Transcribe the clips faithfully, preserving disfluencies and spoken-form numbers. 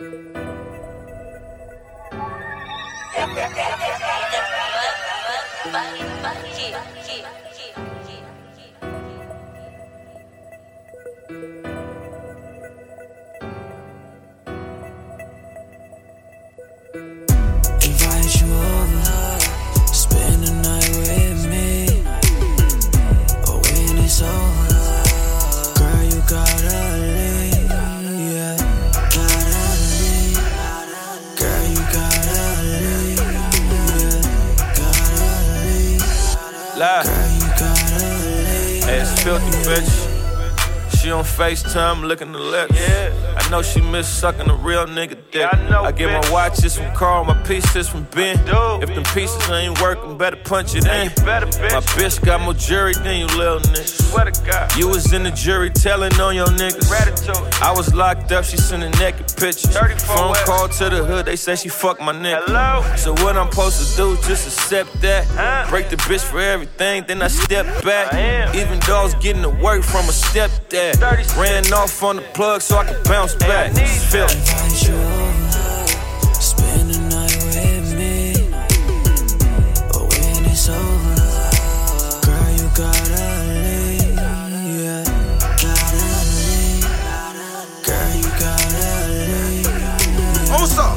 Invite you over, spend the night with me. But when it's over, girl, you gotta leave. Yeah, gotta leave. Girl, you gotta leave. Yeah, gotta leave. Lie. Girl, you gotta leave. Hey, it's filthy, bitch. She on FaceTime looking the lips. Yeah. I know she miss sucking a real nigga dick. Yeah, I know, I get bitch. my watches from Carl, my pieces from Ben. do, If them pieces ain't working, better punch it in. you better, bitch. My bitch got more jury than you little niggas. Swear to God. You was in the jury telling on your niggas. Gratitude. I was locked up, she sending naked pictures. thirty-four Phone West. call to the hood, they say she fucked my nigga. Hello? So what I'm supposed to do, just accept that. Huh? Break the bitch for everything, then I step back. I am. Even though I was getting the work from a stepdad. thirty-six. Ran off on the plug so I could bounce Hey, I back. need It's filthy. Invite you over, spend the night with me. But when it's over, girl, you gotta leave. Yeah, gotta leave. Girl, you gotta leave. On some.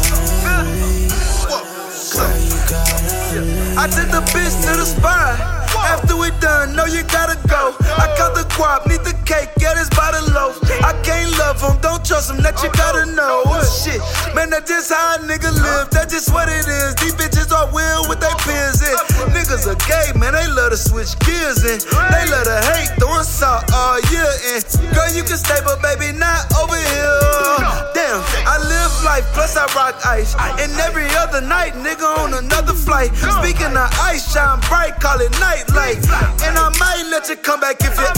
Girl, you gotta leave. I took the bitch to the spot. After we done, know you gotta go. I cut the guap, need the cake, get it's by the loaf. I can't love him, don't trust him, that you gotta know. Shit, man, that's just how a nigga live, that's just what it is. These bitches are weird with they peers in. Niggas are gay, man, they love to switch gears in. They love to hate, throwing salt all year in. Girl, you can stay, but baby, not over here. Damn, I live life, plus I rock ice. And every other night, nigga on another flight. Speaking of ice, shine bright, call it nightlight. And I might let you come back if you